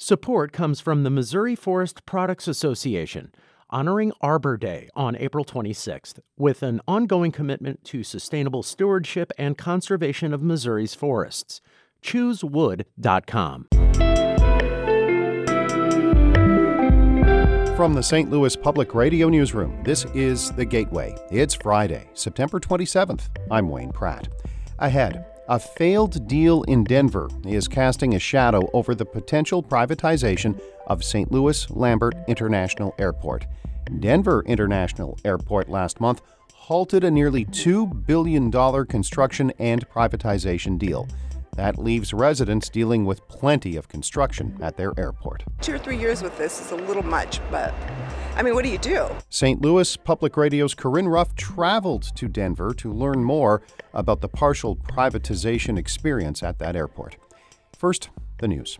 Support comes from the Missouri Forest Products Association, honoring Arbor Day on April 26th, with an ongoing commitment to sustainable stewardship and conservation of Missouri's forests. ChooseWood.com. From the St. Louis Public Radio Newsroom, this is The Gateway. It's Friday, September 27th. I'm Wayne Pratt. Ahead, a failed deal in Denver is casting a shadow over the potential privatization of St. Louis Lambert International Airport. Denver International Airport last month halted a nearly $2 billion construction and privatization deal. That leaves residents dealing with plenty of construction at their airport. 2 or 3 years with this is a little much, but what do you do? St. Louis Public Radio's Corinne Ruff traveled to Denver to learn more about the partial privatization experience at that airport. First, the news.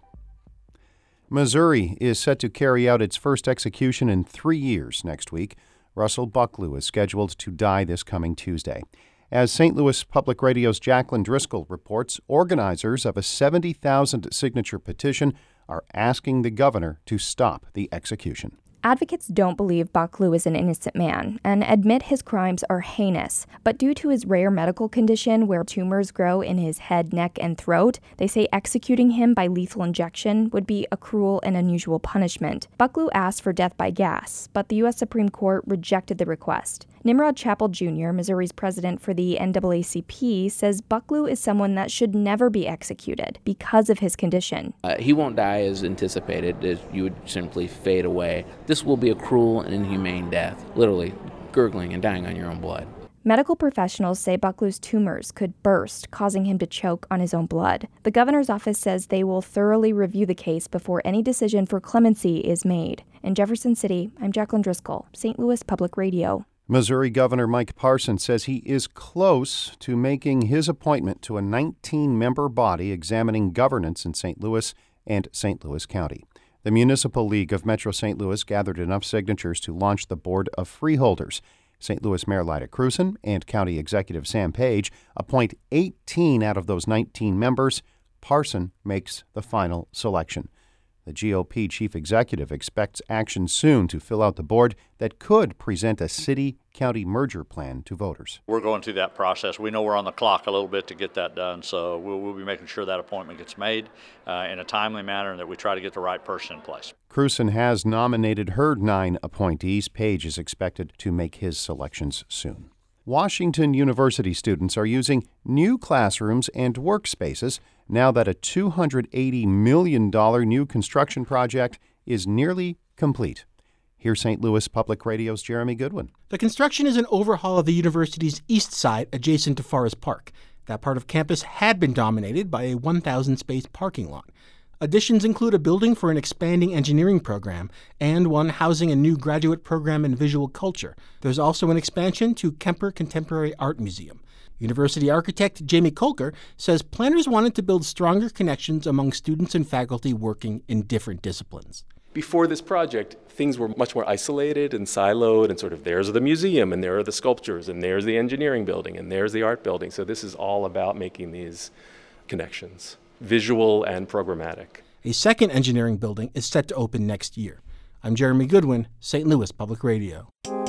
Missouri is set to carry out its first execution in 3 years next week. Russell Bucklew is scheduled to die this coming Tuesday. As St. Louis Public Radio's Jacqueline Driscoll reports, organizers of a 70,000 signature petition are asking the governor to stop the execution. Advocates don't believe Bucklew is an innocent man and admit his crimes are heinous. But due to his rare medical condition where tumors grow in his head, neck, and throat, they say executing him by lethal injection would be a cruel and unusual punishment. Bucklew asked for death by gas, but the U.S. Supreme Court rejected the request. Nimrod Chappell Jr., Missouri's president for the NAACP, says Bucklew is someone that should never be executed because of his condition. He won't die as anticipated, as you would simply fade away. This will be a cruel and inhumane death, literally gurgling and dying on your own blood. Medical professionals say Bucklew's tumors could burst, causing him to choke on his own blood. The governor's office says they will thoroughly review the case before any decision for clemency is made. In Jefferson City, I'm Jacqueline Driscoll, St. Louis Public Radio. Missouri Governor Mike Parson says he is close to making his appointment to a 19-member body examining governance in St. Louis and St. Louis County. The Municipal League of Metro St. Louis gathered enough signatures to launch the Board of Freeholders. St. Louis Mayor Lyda Krewson and County Executive Sam Page appoint 18 out of those 19 members. Parson makes the final selection. The GOP chief executive expects action soon to fill out the board that could present a city-county merger plan to voters. We're going through that process. We know we're on the clock a little bit to get that done, so we'll be making sure that appointment gets made in a timely manner and that we try to get the right person in place. Krewson has nominated her 9 appointees. Page is expected to make his selections soon. Washington University students are using new classrooms and workspaces now that a $280 million new construction project is nearly complete. Here's St. Louis Public Radio's Jeremy Goodwin. The construction is an overhaul of the university's east side adjacent to Forest Park. That part of campus had been dominated by a 1,000-space parking lot. Additions include a building for an expanding engineering program and one housing a new graduate program in visual culture. There's also an expansion to Kemper Contemporary Art Museum. University architect Jamie Kolker says planners wanted to build stronger connections among students and faculty working in different disciplines. Before this project, things were much more isolated and siloed and sort of there's the museum and there are the sculptures and there's the engineering building and there's the art building. So this is all about making these connections, visual and programmatic. A second engineering building is set to open next year. I'm Jeremy Goodwin, St. Louis Public Radio.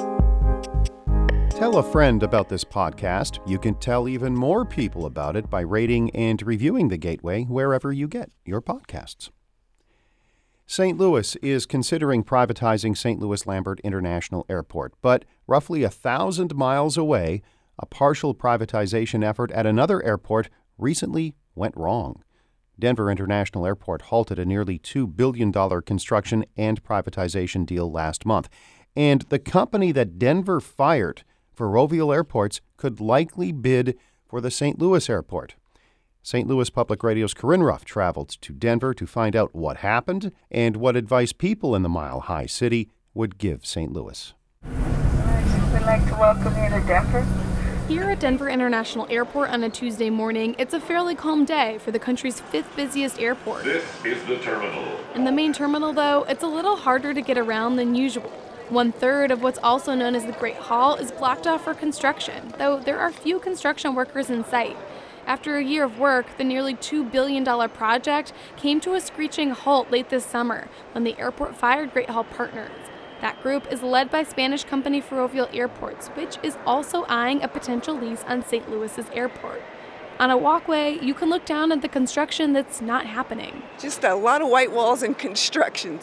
Tell a friend about this podcast. You can tell even more people about it by rating and reviewing The Gateway wherever you get your podcasts. St. Louis is considering privatizing St. Louis Lambert International Airport, but roughly 1,000 miles away, a partial privatization effort at another airport recently went wrong. Denver International Airport halted a nearly $2 billion construction and privatization deal last month, and the company that Denver fired, Ferrovial Airports, could likely bid for the St. Louis airport. St. Louis Public Radio's Corinne Ruff traveled to Denver to find out what happened and what advice people in the Mile High City would give St. Louis. We'd like to welcome you to Denver. Here at Denver International Airport on a Tuesday morning, it's a fairly calm day for the country's 5th busiest airport. This is the terminal. In the main terminal, though, it's a little harder to get around than usual. 1/3 of what's also known as the Great Hall is blocked off for construction, though there are few construction workers in sight. After a year of work, the nearly $2 billion project came to a screeching halt late this summer when the airport fired Great Hall Partners. That group is led by Spanish company Ferrovial Airports, which is also eyeing a potential lease on St. Louis's airport. On a walkway, you can look down at the construction that's not happening. Just a lot of white walls and construction,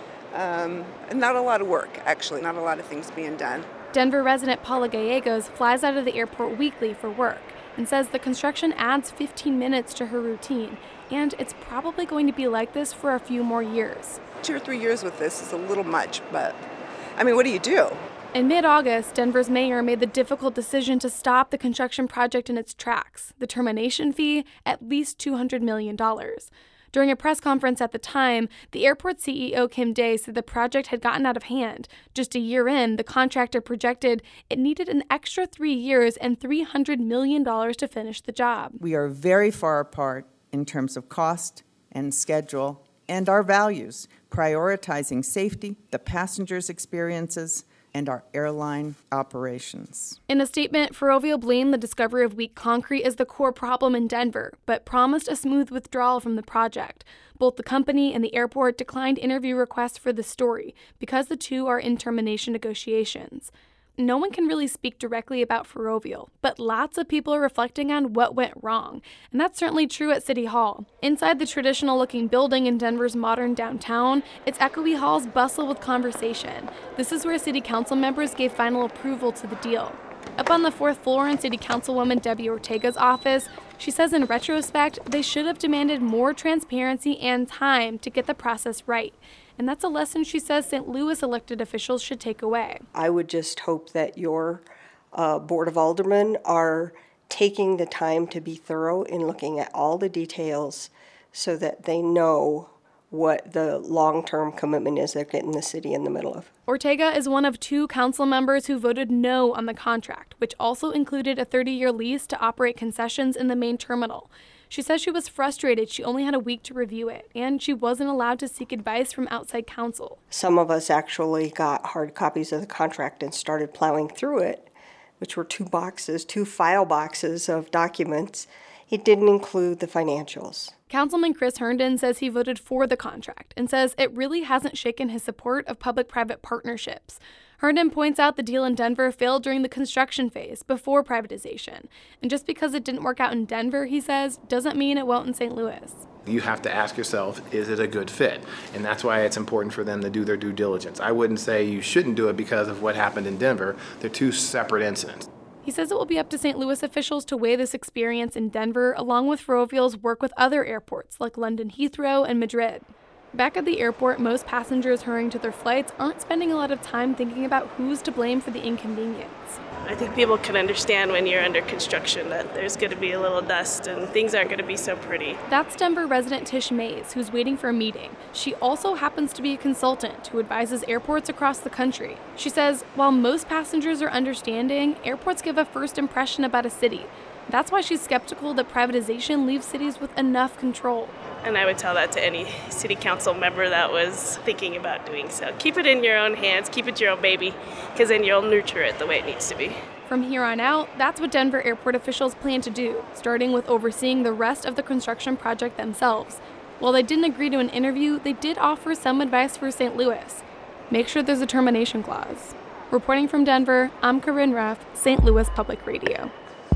and not a lot of work, actually, not a lot of things being done. Denver resident Paula Gallegos flies out of the airport weekly for work and says the construction adds 15 minutes to her routine, and it's probably going to be like this for a few more years. 2 or 3 years with this is a little much, but, what do you do? In mid-August, Denver's mayor made the difficult decision to stop the construction project in its tracks. The termination fee, at least $200 million. During a press conference at the time, the airport CEO Kim Day said the project had gotten out of hand. Just a year in, the contractor projected it needed an extra 3 years and $300 million to finish the job. We are very far apart in terms of cost and schedule and our values, prioritizing safety, the passengers' experiences, and our airline operations. In a statement, Ferrovial blamed the discovery of weak concrete as the core problem in Denver, but promised a smooth withdrawal from the project. Both the company and the airport declined interview requests for the story because the two are in termination negotiations. No one can really speak directly about Ferrovial, but lots of people are reflecting on what went wrong, and that's certainly true at City Hall. Inside the traditional-looking building in Denver's modern downtown, its echoey halls bustle with conversation. This is where city council members gave final approval to the deal. Up on the 4th floor in City Councilwoman Debbie Ortega's office, she says in retrospect, they should have demanded more transparency and time to get the process right. And that's a lesson she says St. Louis elected officials should take away. I would just hope that your Board of Aldermen are taking the time to be thorough in looking at all the details so that they know what the long-term commitment is they're getting the city in the middle of. Ortega is one of 2 council members who voted no on the contract, which also included a 30-year lease to operate concessions in the main terminal. She says she was frustrated she only had a week to review it, and she wasn't allowed to seek advice from outside counsel. Some of us actually got hard copies of the contract and started plowing through it, which were 2 file boxes of documents. It didn't include the financials. Councilman Chris Herndon says he voted for the contract and says it really hasn't shaken his support of public-private partnerships. Herndon points out the deal in Denver failed during the construction phase, before privatization. And just because it didn't work out in Denver, he says, doesn't mean it won't in St. Louis. You have to ask yourself, is it a good fit? And that's why it's important for them to do their due diligence. I wouldn't say you shouldn't do it because of what happened in Denver. They're 2 separate incidents. He says it will be up to St. Louis officials to weigh this experience in Denver, along with Ferrovial's work with other airports like London Heathrow and Madrid. Back at the airport, most passengers hurrying to their flights aren't spending a lot of time thinking about who's to blame for the inconvenience. I think people can understand when you're under construction that there's going to be a little dust and things aren't going to be so pretty. That's Denver resident Tish Mays, who's waiting for a meeting. She also happens to be a consultant who advises airports across the country. She says, while most passengers are understanding, airports give a first impression about a city. That's why she's skeptical that privatization leaves cities with enough control. And I would tell that to any city council member that was thinking about doing so. Keep it in your own hands, keep it your own baby, because then you'll nurture it the way it needs to be. From here on out, that's what Denver airport officials plan to do, starting with overseeing the rest of the construction project themselves. While they didn't agree to an interview, they did offer some advice for St. Louis. Make sure there's a termination clause. Reporting from Denver, I'm Corinne Ruff, St. Louis Public Radio.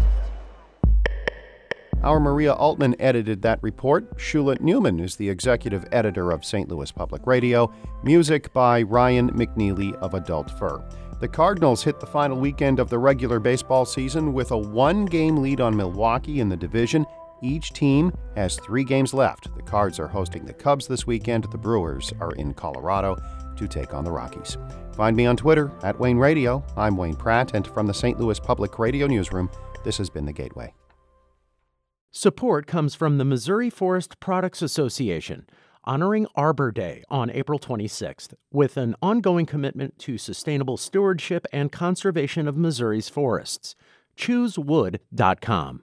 Our Maria Altman edited that report. Shula Newman is the executive editor of St. Louis Public Radio. Music by Ryan McNeely of Adult Fur. The Cardinals hit the final weekend of the regular baseball season with a 1-game lead on Milwaukee in the division. Each team has 3 games left. The Cards are hosting the Cubs this weekend. The Brewers are in Colorado to take on the Rockies. Find me on Twitter @Wayne Radio. I'm Wayne Pratt, and from the St. Louis Public Radio Newsroom, this has been The Gateway. Support comes from the Missouri Forest Products Association, honoring Arbor Day on April 26th, with an ongoing commitment to sustainable stewardship and conservation of Missouri's forests. ChooseWood.com.